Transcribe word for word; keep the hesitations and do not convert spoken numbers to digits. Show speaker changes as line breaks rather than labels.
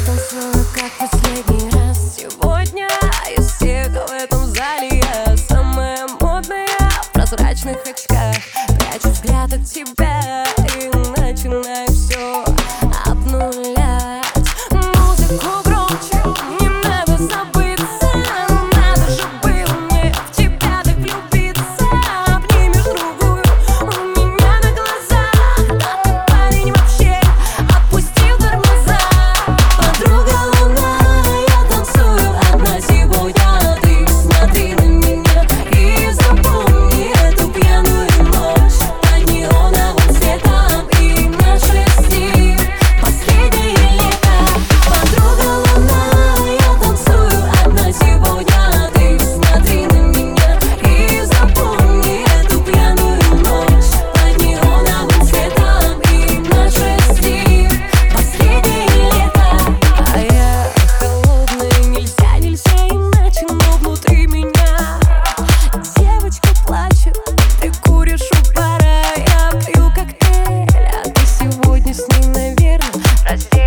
танцую, как последний раз. Сегодня из всех в этом зале я самая модная в прозрачных очках. Прячу взгляд от тебя и начинаю все обнулять. Музыку громче, не надо забыться. Надо же было мне в тебя так влюбиться. Обнимешь другую у меня на глазах, а ты, парень, вообще отпустил тормоза. Подруга луна, я танцую одна сегодня. Ты смотри на меня и запомни эту пьяную ночь под неоновым светом и наши сны. Последнее лето. Подруга луна, я танцую одна сегодня. Ты смотри на меня и запомни эту пьяную ночь под неоновым светом и наши сны. Последнее лето. А я холодная, нельзя, нельзя иначе, но внутри меня девочка плачет. Ты куришь у пара, я пью коктейль, а ты сегодня с ней, наверное, раздел.